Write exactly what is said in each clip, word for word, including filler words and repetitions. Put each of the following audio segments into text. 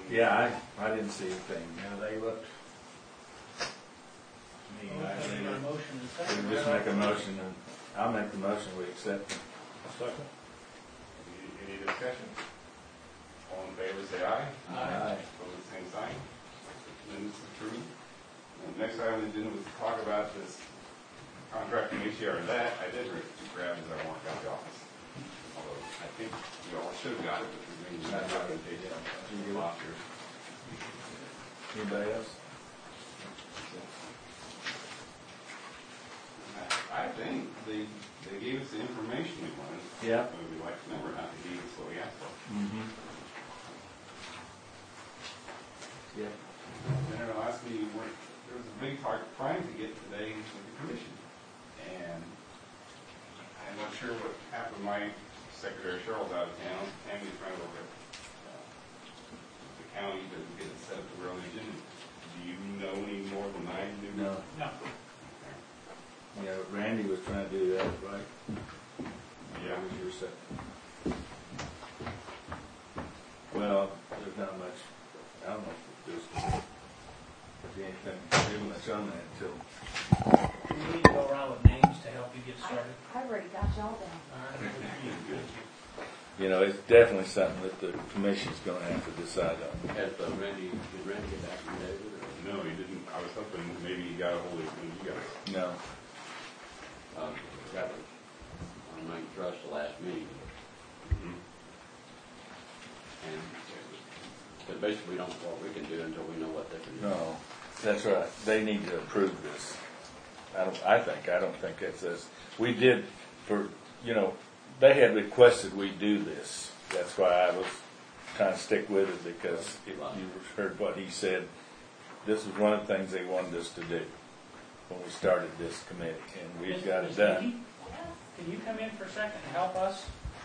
Yeah, I, I didn't see anything. Yeah, they looked. Me, I Okay, we got a motion and a We second. can just make a motion, and I'll make the motion, we accept it. Second. Any, any discussion? All in favor, say aye. Aye. Opposed, same sign. Minutes approved. And next item on the agenda was to talk about this contract from H C R, and that I did grab as I walked out of the office. Although I think you all should have got it, but we may not have it. You Last year. Anybody else? I think they, they gave us the information we wanted. Yeah. Whether we like to know or not, they gave us what we asked for. Mm-hmm. Yeah. Then our last meeting, we're- there was a big talk trying to get today with the commission. And I'm not sure what happened. My secretary Cheryl's out of town. Tammy's trying to look at uh, the county to get it set up to where on the agenda. Do you know any more than I do? No. No. Yeah, Randy was trying to do that, right? Yeah. That was your second. Well, there's not much, I don't know if there's, if anything too much on that until. Do we need to go around with names to help you get started? I- I've already got y'all down. All right. You know, it's definitely something that the commission's gonna have to decide on. Has uh, Randy, did Randy get back from David? Or? No, he didn't. I was hoping maybe he got a hold of you guys. No. Um, that was on Mike Trust the last meeting. Mm-hmm. And but basically we don't know what we can do until we know what they can do. No, that's right. They need to approve this. I don't, I think, I don't think it's this. We did for, you know, they had requested we do this. That's why I was trying to stick with it, because if you heard what he said, this was one of the things they wanted us to do when we started this committee, and we've Miss- got it Miss done. Nikki, can you come in for a second and help us?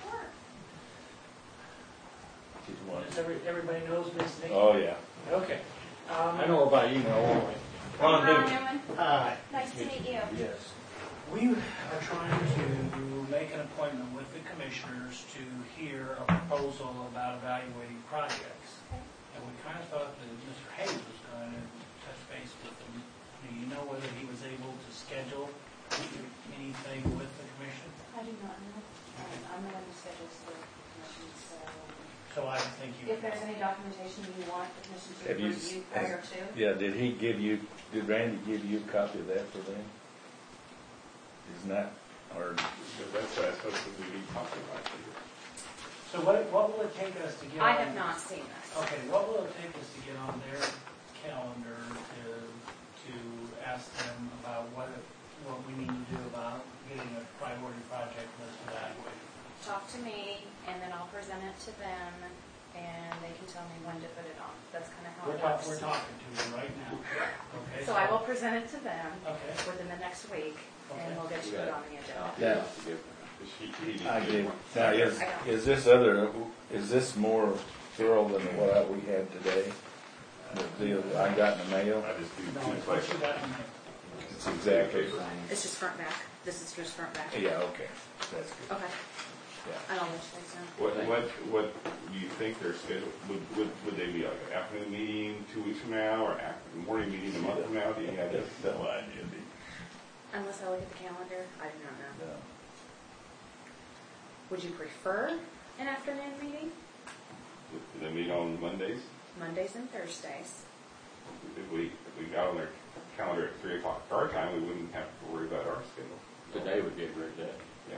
She's one. Does every, everybody knows Miss Nikki? Oh, yeah. Okay. Um, I know about email only. Ron Newman, Hi. nice to meet you. Yes. We are trying to make an appointment with the commissioners to hear a proposal about evaluating projects. And we kind of thought that Mister Hayes was going to touch base with them. Do you know whether he was able to schedule anything with the commission? I do not know. Um, I'm the one who schedules the commission, so So I think you. if there's any documentation you want the commission to Have you, review prior to. yeah, did he give you, did Randy give you a copy of that for them? Isn't that, or, But that's what I suppose we be talking about here. So what, what will it take us to get on? I have not seen this. Okay, what will it take us to get on their calendar to, to ask them about what, what we need to do about getting a priority project list evaluated? Talk to me, and then I'll present it to them, and they can tell me when to put it on. That's kind of how We're it talking, works. we're talking to them right now, okay? So I will present it to them Okay. within the next week, and Okay. we'll get you put on the agenda. Yeah. She, he needs I to did. one. Now, is, is this other, is this more thorough than what we had today? The deal I got in the mail? I just do No, two it's what questions. you got in there. It's exactly, It's just front back. This is just front back. yeah, okay, that's good, Okay. yeah. And I'll let you guys know. What, what, what do you think they're scheduled, would, would, would they be like an afternoon meeting two weeks from now, or after, morning meeting a month from now? Do you have that? No idea, do Unless I look at the calendar, I do not know. you? No. Would you prefer an afternoon meeting? Do they meet on Mondays? Mondays and Thursdays. If we, if we got on their calendar at three o'clock our time, we wouldn't have to worry about our schedule. Today would be a great day. Yeah.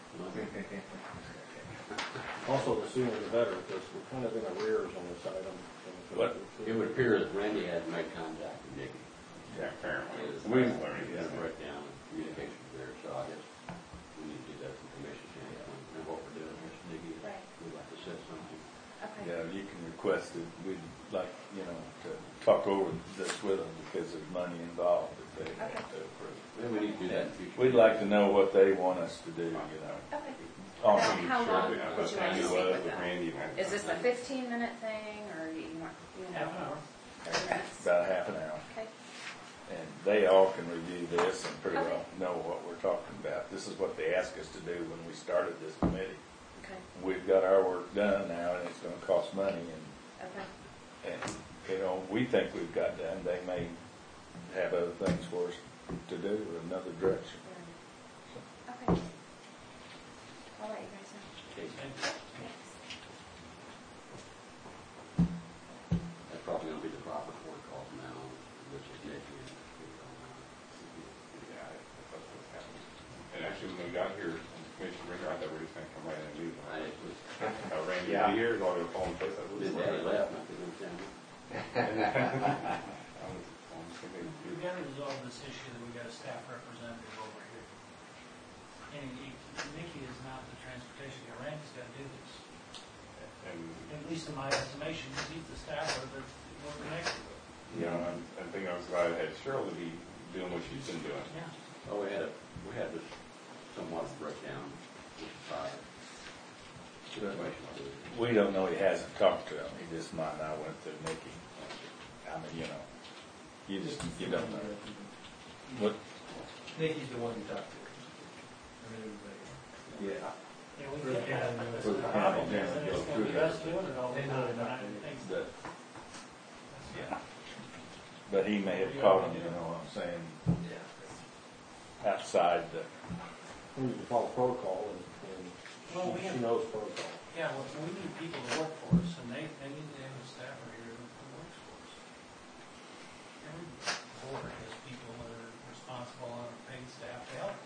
Also, the sooner the better, because we're kind of in arrears on this item. What? It would appear that Randy had made contact with Nikki. Yeah, apparently. His We- last learning, his breakdown of communication there, so I guess we need to do that from commission standpoint. And what we're doing here, Nikki, Right. we'd like to set something. Okay. Yeah, you can request it, we'd like, you know, to talk over this with them, because there's money involved if they have to approve. Maybe we need to do that in the future. We'd like to know what they want us to do, you know. Okay. Oh, Now, how Sure, long we would have you a like to Tammy speak Love with with them? Randy and I- Is this a fifteen minute thing, or do you want, you Half an know, hour. thirty minutes? About half an hour. Okay. And they all can review this and pretty Okay. well know what we're talking about. This is what they asked us to do when we started this committee. Okay. We've got our work done now, and it's gonna cost money, and Okay. And, you know, we think we've got done, they may have other things for us to do, or another direction. Okay. I'll let you guys know. Okay, Thanks. that's probably gonna be the proper protocol from now on, which is Nikki and. Yeah, I- that's what's happening. And actually, when we got here, Commissioner Ringer, I thought we were just gonna come right in and do it. I was, Uh, Randy will be here, is all gonna fall in place. I was- his daddy left, and I think it was down there. I was, I was thinking, We gotta resolve this issue that we got a staff representative over here. And he- Nikki is not the transportation guy, Randy's gotta do this. and, At least in my estimation, he's the staffer that we're connected with. you know, I'm, I'm thinking I was glad I had Cheryl to be doing what she's been doing. Yeah. Oh, we had a, we had this somewhat breakdown with the fire situation, I believe. We don't know, he hasn't talked to him, he just might not went to Nikki. I mean, you know, you just, you don't know. What? Nikki's the one you talk to. I mean, everybody. Yeah. Yeah, we get that, but that's For the the problem, county is that to it's go gonna be through us that. doing it all the They know time, they're and I not doing it. think But, that's- yeah. But he may have called him, you know what I'm saying, Yeah. outside the, We need to follow protocol, and, Well, we and she have- knows protocol. Yeah, well, we need people to work for us, and they, they need to have a staffer here that works for us. Every board has people that are responsible and are paid staff to help.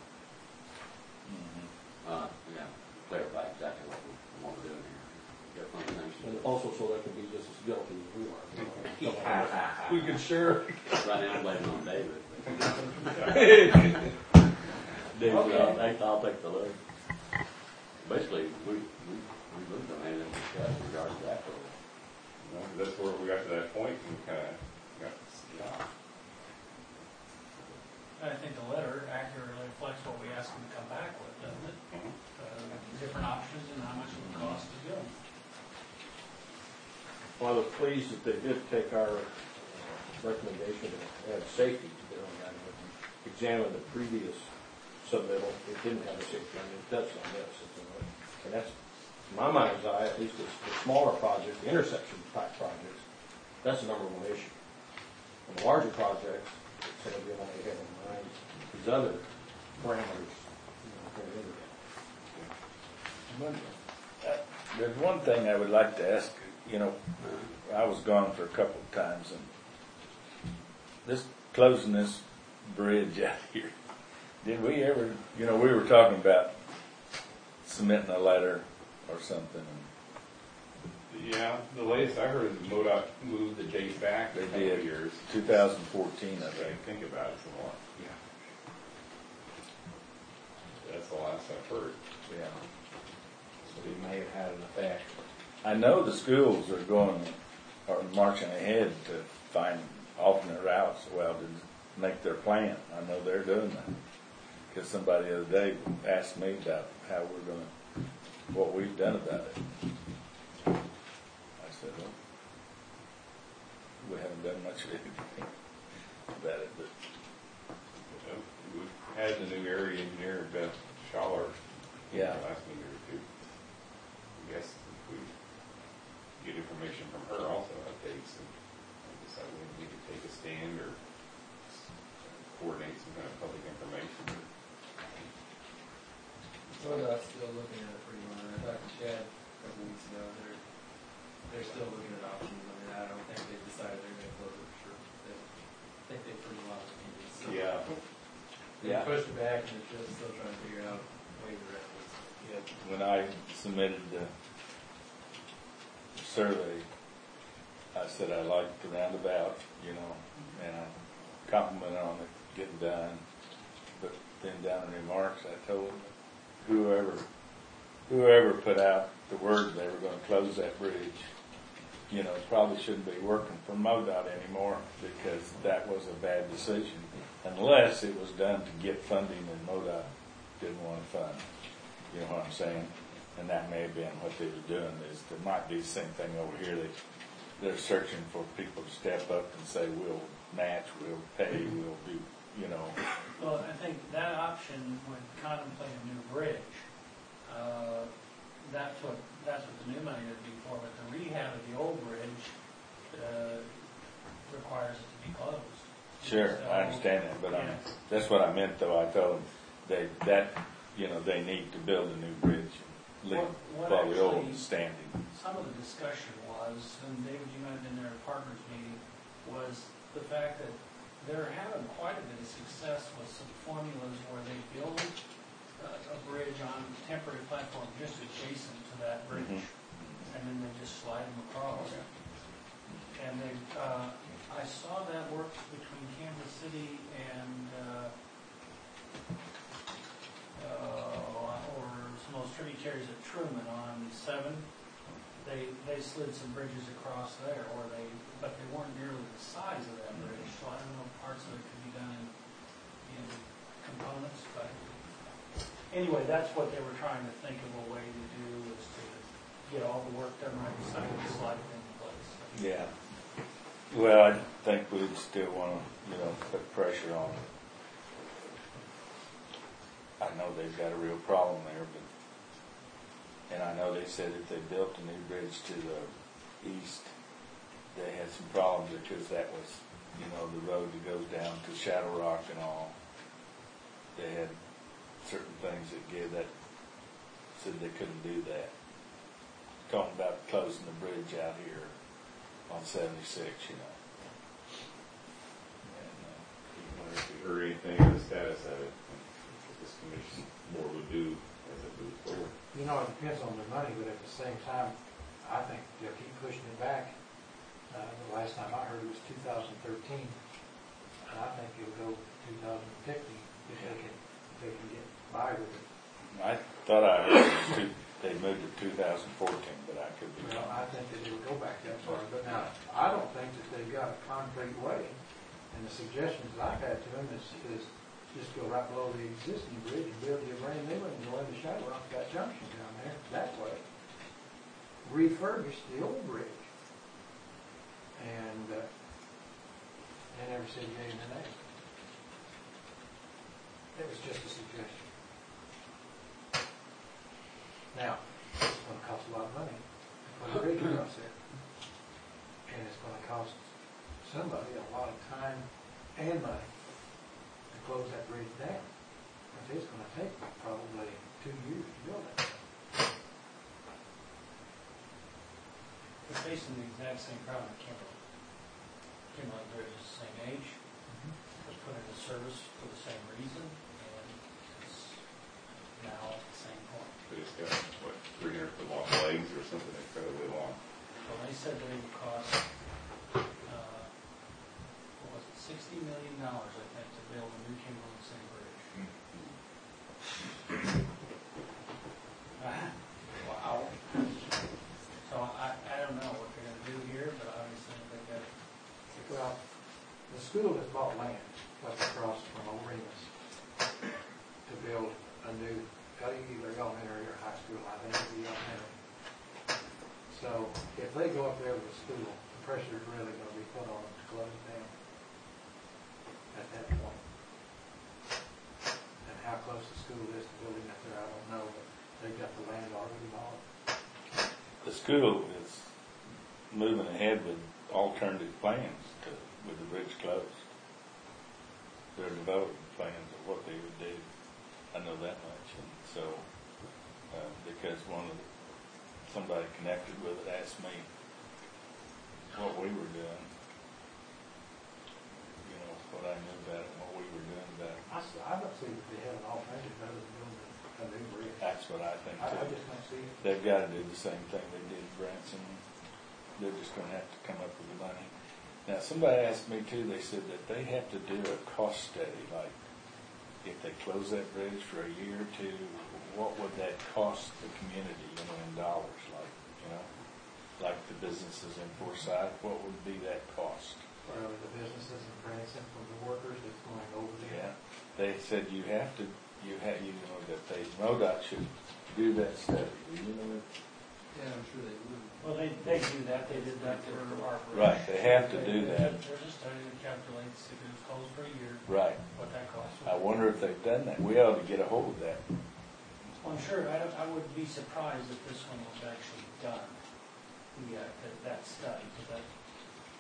Uh, yeah, clarify exactly what we want to do here. Got plenty of things to And do. also so they can be just as guilty as we are. we could sure. Right now, I'm blaming on David. David, I'll take, I'll take the load. Basically, we, we, we moved on anything discussed regarding that program. You know, that's where we got to that point and kind of got, yeah. And I think the letter accurately reflects what we asked them to come back with, doesn't it? Mhm. Uh, different options and how much it would cost to do them. Well, I was pleased that they did take our recommendation to add safety to their own guidelines. Examine the previous submittal, it didn't have a safety, I mean, it does on this, it's a- and that's, in my mind's eye, at least the, the smaller projects, the intersection type projects, that's the number one issue. And the larger projects, it's gonna be all they have in mind, these other parameters, you know, go into that. One- uh, There's one thing I would like to ask, you know, I was gone for a couple of times, and this, closing this bridge out here, did we ever, you know, we were talking about submitting a letter or something, and Yeah, the latest I heard is MoDOT moved the date back a they couple did, of years. two thousand fourteen, I I think. think about it some more. Yeah. That's the last I've heard. Yeah. So we may have had an effect. I know the schools are going, are marching ahead to find alternate routes, well, to make their plan. I know they're doing that. Because somebody the other day asked me about how we're gonna, what we've done about it. I said, well, we haven't done much of anything about it, but, Uh, We've had the new area engineer, Beth Schaller, yeah. the last meeting or two. I guess if we get information from her also, updates, and decide when we need to take a stand or coordinate some kind of public information. MoDOT's still looking at it pretty hard. I talked to Chad a couple weeks ago, and they're, they're still looking at options. I mean, I don't think they've decided they're gonna close it for sure. They, I think they pretty lot of opinions. So Yeah. They Yeah. pushed it back, and they're just still trying to figure out ways around it. Yeah, when I submitted the survey, I said I liked the roundabout, you know, and I complimented on it getting done. But then down in remarks, I told whoever, whoever put out the word they were gonna close that bridge, you know, probably shouldn't be working for MoDOT anymore, because that was a bad decision, unless it was done to get funding and MoDOT didn't want to fund. You know what I'm saying? And that may have been what they were doing, is there might be the same thing over here. They, they're searching for people to step up and say, we'll match, we'll pay, we'll do, you know. Well, I think that option would contemplate a new bridge. Uh, That's what, that's what the new money would be for, but the rehab of the old bridge, uh, requires it to be closed. Sure, So, I understand that, but I, yeah. that's what I meant though. I told them they, that, you know, they need to build a new bridge and leave What- what while the old actually- is standing. Some of the discussion was, and David, you might have been there at partners meeting, was the fact that they're having quite a bit of success with some formulas where they build a, a bridge on a temporary platform just adjacent to that bridge, Mhm. and then they just slide them across. And they, uh, I saw that work between Kansas City and, uh, uh, or some of those tributaries of Truman on seven. They, they slid some bridges across there, or they, but they weren't nearly the size of that bridge, so I don't know if parts of it could be done in, in components, but anyway, that's what they were trying to think of a way to do, is to get all the work done right beside it, slide it into place. Yeah. Well, I think we'd still want to, you know, put pressure on them. I know they've got a real problem there, but, and I know they said if they built a new bridge to the east, they had some problems because that was, you know, the road that goes down to Shadow Rock and all. They had certain things that gave that, said they couldn't do that. Talking about closing the bridge out here on seventy-six, you know. And, uh, I wonder if you heard anything of the status of it, what this commission board would do as it moves forward. You know, it depends on the money, but at the same time, I think they'll keep pushing it back. Uh, the last time I heard it was two thousand thirteen, and I think it'll go to two thousand fifteen if they can, if they can get by with it. I thought I heard it was two, they moved to two thousand fourteen, but I could be Well, wrong. I think that it'll go back that far, but now, I don't think that they've got a concrete way. And the suggestions that I've had to them is, is just go right below the existing bridge and build you a brand new one and go into Shadow Rock, that junction down there, that way. Refurbish the old bridge. And, uh, they never said yea or nay. It was just a suggestion. Now, it's gonna cost a lot of money to put a bridge across there. And it's gonna cost somebody a lot of time and money to close that bridge down. Because it's gonna take probably two years to build it. They're facing the exact same problem at Kimberly. Kimberly Bridge is the same age, was put into service for the same reason, and it's now at the same point. But it's got, what, three hundred foot long legs or something incredibly long. Well, they said that it would cost, uh, what was it, sixty million dollars, I think, to build a new Kimberly City Bridge. Wow. So I, I don't know what they're gonna do here, but obviously they've got, Well, the school has bought land up across from O'Remus to build a new, either elementary or high school, I think it'll be elementary. So if they go up there with the school, the pressure is really gonna be put on them to close it down at that point. And how close the school is to building up there, I don't know, but they've got the land already bought. The school is moving ahead with alternative plans to, with the bridge closed. They're developing plans of what they would do. I know that much, and so, uh, because one of the, somebody connected with it asked me what we were doing. You know, what I knew about it, and what we were doing about it. I, s- I don't see that they have an alternative other than building a new bridge. That's what I think I, I too. just don't see it. They've got to do the same thing they did in Branson. They're just going to have to come up with the money. Now, somebody asked me too, they said that they have to do a cost study, like if they close that bridge for a year or two, what would that cost the community, you know, in dollars, like, you know, like the businesses in Forsyth, what would be that cost? For the businesses in Branson, from the workers that's going over there. Yeah, they said you have to, you have, you know, that they, MoDOT should do that study, do you know that? Yeah, I'm sure they would. well, they, they do that, they did that for our bridge. Right, they have to do They- that. They're just trying to calculate, if it was closed for a year, Right. what that cost I would be. wonder if they've done that. We ought to get a hold of that. Well, I'm sure, I don't, I would be surprised if this one was actually done, yeah, that, that study, because that,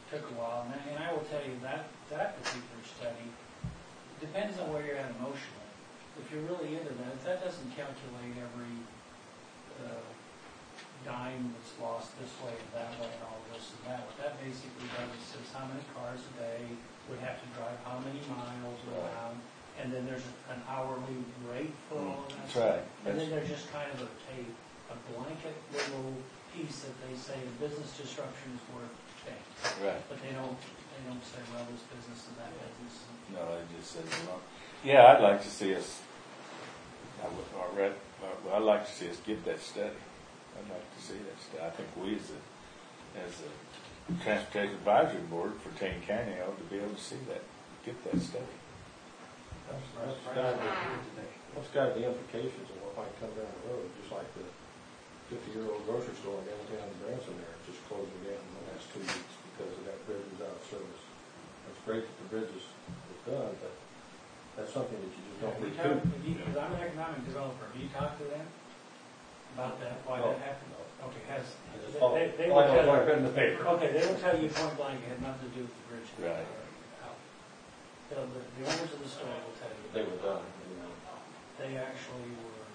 took a while, and I, and I will tell you that, that particular study depends on where you're at emotionally. If you're really into that, that doesn't calculate every, uh, dime that's lost this way and that way and all this and that. What that basically does is says how many cars a day would have to drive how many miles around, and then there's an hourly rate for all of that That's stuff. right. And then there's just kind of a, a, a blanket little piece that they say business disruption is worth things. Right. But they don't, they don't say, well, this business and that business. No, it just says, well, yeah, I'd like to see us, I would, or read, well, I'd like to see us get that study. I'd like to see that study. I think we as a, as a Transportation Advisory Board for Tain County ought to be able to see that, get that study. That's, that's kind of, the- that's kind of the implications of what might come down the road, just like the fifty-year-old grocery store downtown in Branson there, just closing down in the last two weeks because of that bridge was out of service. It's great that the bridge is, is done, but that's something that you just don't Have you recoup. talked, have you, because I'm an economic developer, have you talked to them about that, why No. that happened? Okay, has, I just they, follow- they- they all I will know is what I tell read in the paper. you, okay, they will tell you point blank, it had nothing to do with the bridge. Right. They'll- The, the owners of the store will tell you. They were done, you know. They actually were,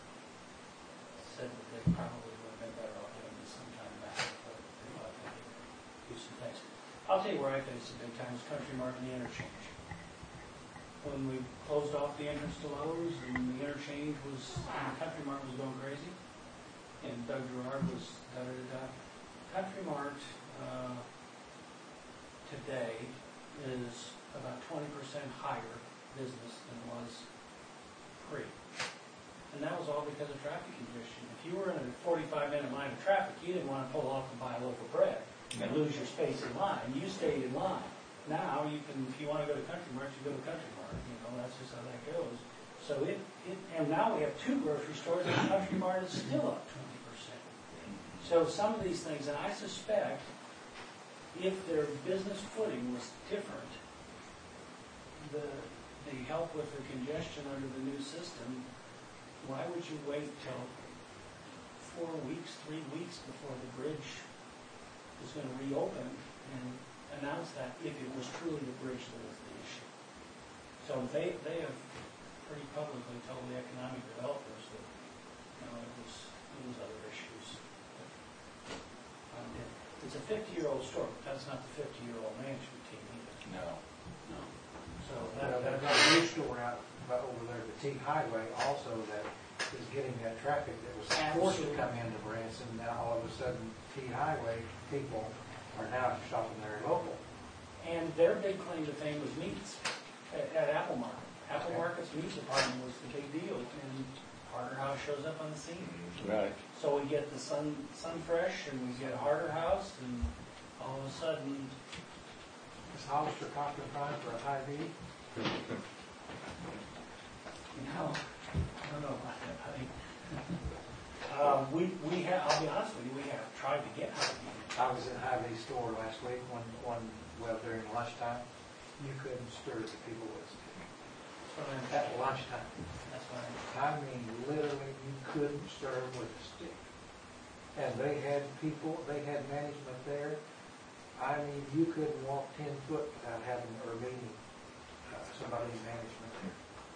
said that they probably would have been better off doing this sometime back, but they thought they could do some things. I'll tell you where I face the big time is Country Mart and the interchange. When we closed off the entrance to Lowe's and the interchange was, and the Country Mart was going crazy, and Doug Gerard was da-da-da-da. Country Mart, uh, today is about twenty percent higher business than it was pre. And that was all because of traffic congestion. If you were in a forty-five minute line of traffic, you didn't want to pull off and buy a loaf of bread and lose your space in line. You stayed in line. Now you can, if you want to go to Country Mart, you go to Country Mart. You know, that's just how that goes. So it, it and now we have two grocery stores and Country Mart is still up twenty percent. So some of these things, and I suspect if their business footing was different, the, the help with the congestion under the new system, why would you wait till four weeks, three weeks before the bridge is going to reopen and announce that if it was truly the bridge that was the issue? So they, they have pretty publicly told the economic developers that, you know, it was, it was other issues. Um, it- It's a fifty-year-old store, but that's not the fifty-year-old management team either. No. No. So Well, that, they've that, got a new store out about over there, the T Highway also that is getting that traffic that was forced to Absolutely. come into Branson. Now all of a sudden, T Highway people are now shopping there local. and their big claim to fame was meats at, at Apple Market. Apple Market's meat department was the big deal, and Harder House shows up on the scene. Right. So we get the Sun, Sun Fresh, and we get Harder House, and all of a sudden, Is Hollister Cochran trying for a high V? you know, I don't know about that, buddy. Uh, we, we have, I'll be honest with you, we have tried to get Hy-Vee. I was in Hy-Vee store last week, one, one, well, during lunchtime. You couldn't stir the people with stick. That's what I'm- At lunchtime. That's what I'm- I mean, literally, you couldn't stir them with a stick. And they had people, they had management there. I mean, you couldn't walk ten foot without having, or meeting uh, somebody in management there.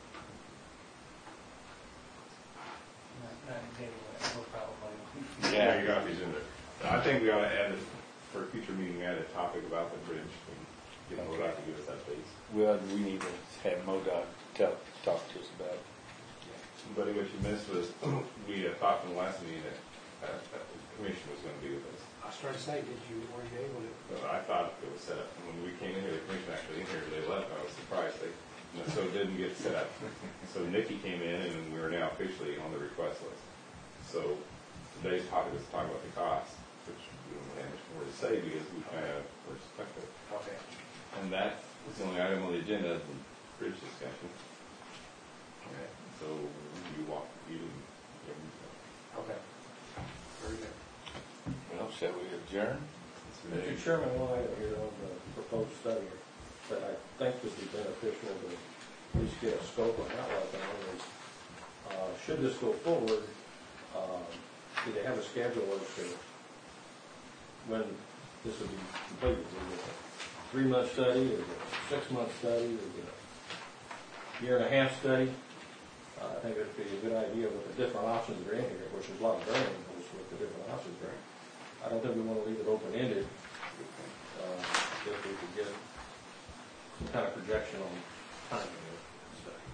not, not anyway, we're probably. Yeah, you got these in there. I think we ought to add it, for a future meeting, add a topic about the bridge, and get MoDOT to give us that base. Well, we need to have MoDOT tell, talk to us about it. But what you missed was, we uh, talked in the last meeting that, uh, that the commission was gonna be with us. I was trying to say, did you, were you able to? But I thought it was set up, when we came in here, the commission actually in here, they left, I was surprised they, so it didn't get set up. So Nikki came in and we are now officially on the request list. So today's topic is to talk about the cost, which we don't really have much more to say because we kind of, we're stuck with. Okay. And that was the only item on the agenda, the bridge discussion. Okay. So you walk, you didn't, you didn't- Okay. Very good. Well, shall we adjourn? Mister Chairman, one item here on the proposed study that I think would be beneficial to at least get a scope or outline on is, uh, should this go forward, um, do they have a schedule as to when this will be completed. Is it a three-month study, is it a six-month study, is it a year and a half study? Uh, I think it'd be a good idea with the different options that are in here, which is a lot of variables with the different options there. I don't think we want to leave it open-ended, uh, if we could get some kind of projection on timing of the study.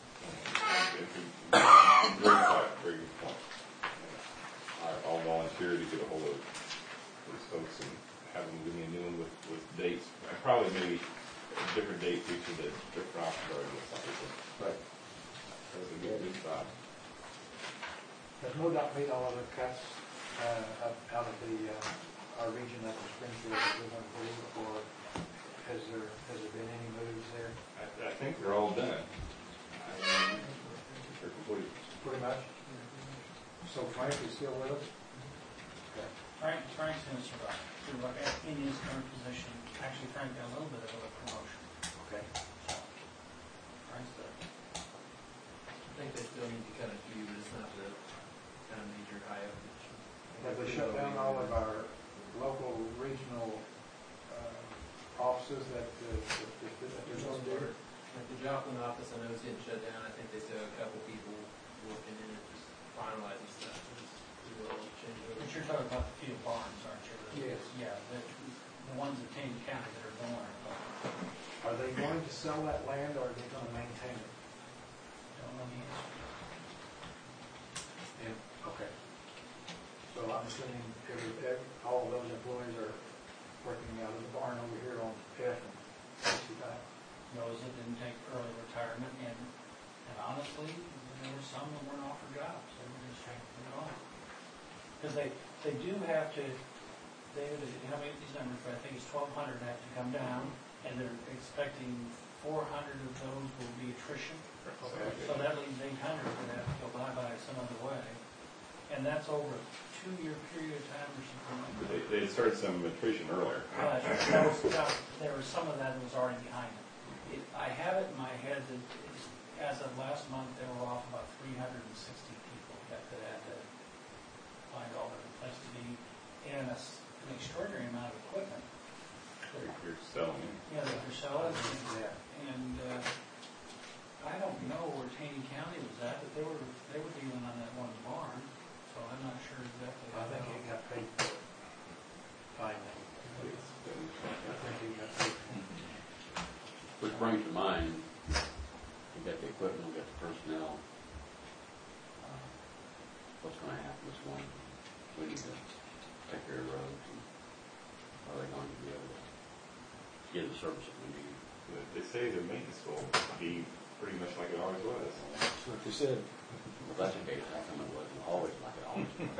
Very good, very good point. I- I'll volunteer to get a hold of those folks and have them give me a new one with, with dates. I probably maybe a different date for each of the different options or something. Right. That's a good, good thought. Does MoDOT meet all of the cuts uh, up out of the, uh, our region up in Springfield that we want to do, or has there, has there been any moves there? I, I think they're all done. I mean, they're complete. Pretty much. So Frank is still with us? Frank, Frank's going to survive through, uh, in his current position. Actually, Frank got a little bit of a promotion. Okay. Frank's good. I think they still need to cut a few, but it's not the kind of major high up. Have they shut down all of our local, regional uh, offices that, uh, that, that, that there's no there? Like the Joplin office, I know is getting shut down. I think they still have a couple people working in it, just finalizing stuff. Just do a little change over. But you're talking about the field barns, aren't you? Yes. Yeah, the, the ones in Taney County that are going. Are they going to sell that land, or are they going to maintain it? Don't know the answer. And, okay. So I'm assuming every, every, all of those employees are working out of the barn over here on F and sixty-five? Those that didn't take early retirement, and, and honestly, there were some that weren't offered jobs. They were just trying to put it on. Because they, they do have to, David, how many of these numbers, I think it's twelve hundred have to come down, and they're expecting four hundred of those will be attrition. So that leaves eight hundred that have to go bye-bye some other way. And that's over a two-year period of time or something like that. They, they had started some attrition earlier. But there was, there was some of that that was already behind it. It, I have it in my head that it's, as of last month, they were off about three hundred sixty people that that had to find all their place to be, and a s an extraordinary amount of equipment. You're, you're selling it. You know, that they're selling, Yeah. and uh, I don't know where Taney County was at, but they were they were dealing on that one barn, so I'm not sure exactly. I think he got paid for it. Finally. I think he got paid for it. Which brings to mind, we got the equipment, we got the personnel. Uh, What's gonna happen this one? We need to take care of roads, and are they going to be able to give the service that we need? But they say the maintenance will be pretty much like it always was. That's what you said. Well, that's the case, how come it wasn't always like it always was?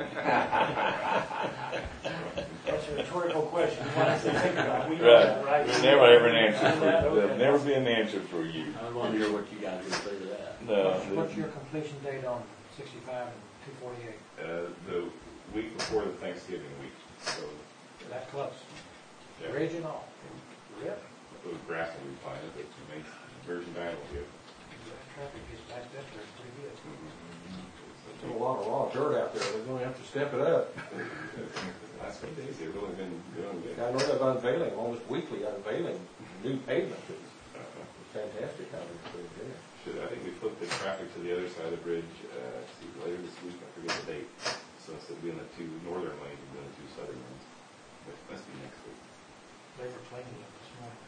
That's a rhetorical question. You want us to think about? We know Right. that, right? There's never ever an answer for, Okay. there'll never be an answer for you. I want to hear what you guys are going to say to that. No. What's- What's your completion date on sixty-five and two forty-eight? Uh, the week before the Thanksgiving week, so That close. yeah, Bridge and all. Really? the grass will be fine, but the main version nine will be. That traffic gets backed up there pretty good. There's a lot of raw dirt out there, they're gonna have to step it up. The last few days, they've really been doing good. I know they're unveiling, almost weekly unveiling new pavement, it's Uh, fantastic how they're putting it in. Should, I think we flipped the traffic to the other side of the bridge, uh, see, later this week, I forget the date. So instead of being the two northern lanes, we're doing the two southern ones, which must be next week. They were cleaning it this morning.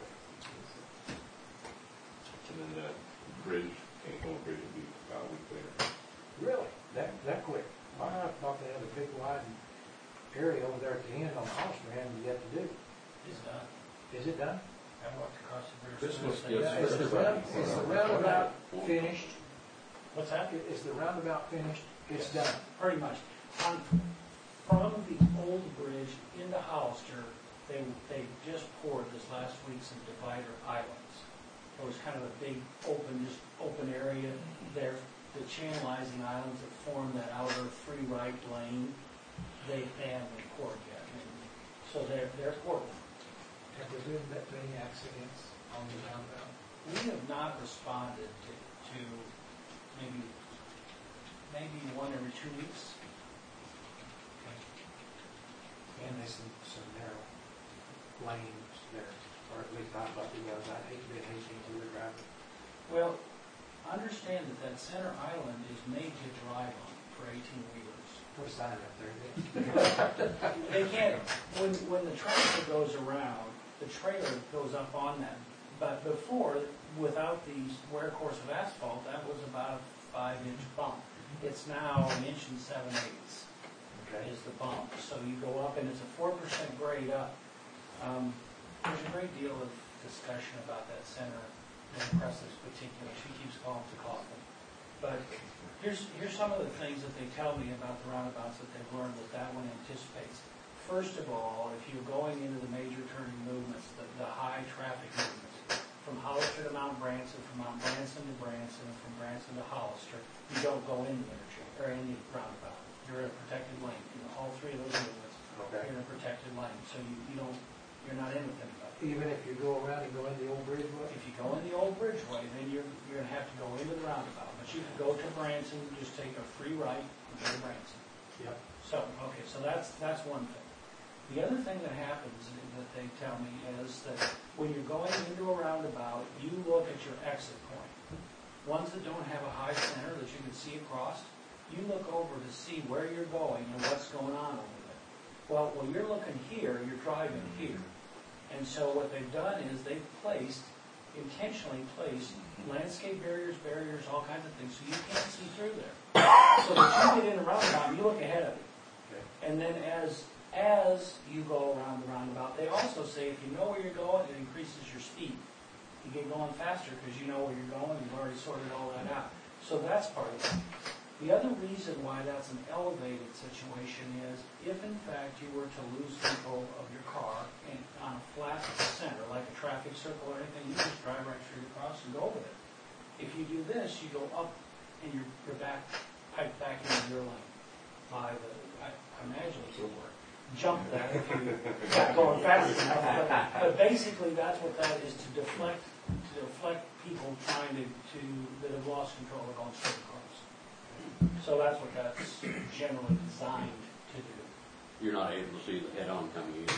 And then the bridge, Canton Bridge will be about a week later. Really? That, that quick? I thought they had a big wide area over there at the end on the house we haven't yet to do. It's done. Is it done? I walked across the bridge. Christmas Thursday. gifts. Is the round, is the roundabout finished? What's that? Is the roundabout finished? It's Yes, done. Pretty much. On, from the old bridge into Hollister, they, they just poured this last week some divider islands. There was kind of a big open, just open area there. The channelizing islands that form that outer free right lane, they, they haven't been poured yet. And so they're, they're poured. Have there been that many accidents on the roundabout? We have not responded to, to maybe, maybe one every two weeks. And there's some, some narrow lanes there, or at least I thought it was. I hate to be an eighteen-wheeler driver. Well, understand that that center island is made to drive on for eighteen-wheelers. Put a sign up there. They can't, when, when the tractor goes around, the trailer goes up on that. But before, without the wear course of asphalt, that was about a five-inch bump. It's now an inch and seven-eighths is the bump. So you go up, and it's a four percent grade up. Um, there's a great deal of discussion about that center in Press's particular. She keeps calling to Kaufman. But here's here's some of the things that they tell me about the roundabouts that they've learned that that one anticipates. First of all, if you're going into the major turning movements, the, the high traffic movements, from Hollister to Mount Branson, from Mount Branson to Branson, and from Branson to Hollister, you don't go in the interchange, or in the roundabout. You're in a protected lane. In all three of those movements, Okay. you're in a protected lane. So you, you don't, you're not in with anybody. Even if you go around and go in the old bridgeway? If you go in the old bridgeway, then you're, you're gonna have to go into the roundabout. But you can go to Branson, just take a free right and go to Branson. Yep. So, okay, so that's, that's one thing. The other thing that happens that they tell me is that when you're going into a roundabout, you look at your exit point. Ones that don't have a high center that you can see across, you look over to see where you're going and what's going on over there. Well, when you're looking here, you're driving here. And so what they've done is they've placed, intentionally placed, landscape barriers, barriers, all kinds of things, so you can't see through there. So that you get in a roundabout, you look ahead of you. Okay. And then as as you go around the roundabout, they also say if you know where you're going, it increases your speed. You get going faster because you know where you're going, you've already sorted all that out. So that's part of it. The other reason why that's an elevated situation is if in fact you were to lose control of your car in, on a flat center, like a traffic circle or anything, you just drive right straight across and go over there. If you do this, you go up and you're, you're back, piped back into your lane by the, I, I imagine it will work. Jump that if you're not going fast enough. But, but basically that's what that is, to deflect, to deflect people trying to, to that have lost control of going straight across. So that's what that's generally designed to do. You're not able to see the head-on coming in.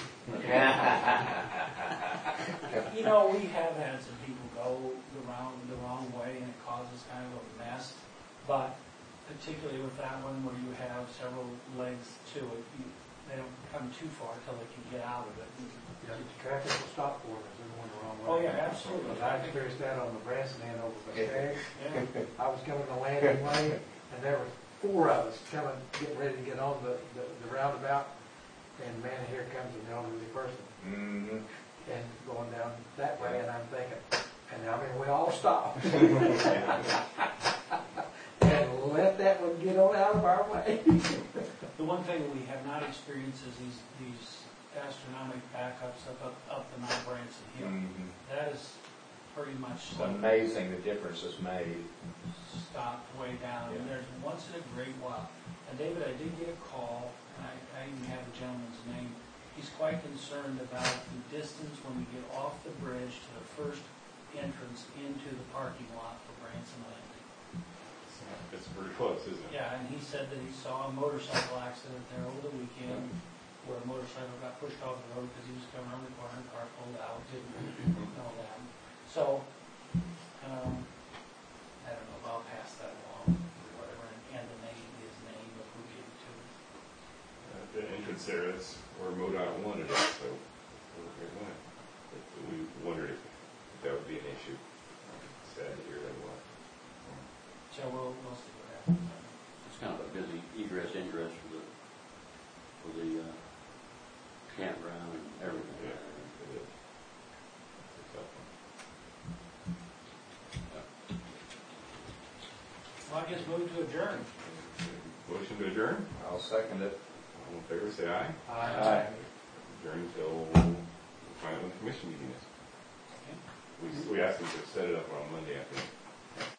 You know, we have had some people go the wrong, the wrong way, and it causes kind of a mess. But particularly with that one, where you have several legs to it, you, they don't come too far till they can get out of it. Yeah, the traffic will stop for them if they're going the wrong way. Oh yeah, absolutely. Because I experienced that on the Branson end over by Staggs. Yeah. I was coming the landing lane, and there were four of us coming, getting ready to get on the, the, the roundabout, and man, here comes an elderly person. Mm-hmm. And going down that way, and I'm thinking, and I mean, we all stopped. And let that one get on out of our way. The one thing we have not experienced is these, these astronomical backups up, up, up the Mount Branson Hill. Mm-hmm. That is pretty much It's amazing the difference it's made. stopped way down. And there's once in a great while. And David, I did get a call, and I, I even have the gentleman's name. He's quite concerned about the distance when you get off the bridge to the first entrance into the parking lot for Branson Landing. It's pretty close, isn't it? Yeah, and he said that he saw a motorcycle accident there over the weekend where a motorcycle got pushed off the road because he was coming around the corner and the car pulled out, didn't know that. So, um, I don't know, I'll pass that along, or whatever, and the name, his name, if we give it to him. Uh, the entrance there is where MoDOT wanted it, so it went. But we wondered if that would be an issue. Sad to hear that it was. So we'll, we'll see what happens. It's kind of a busy egress, ingress for the, for the, uh, campground and everything. Yeah, it is. It's a tough one. Well, I guess move to adjourn. Motion to adjourn? I'll second it. All in favor, say aye. Aye. Adjourn until we find out when the commission meeting is. We, we asked them to set it up on Monday, I think.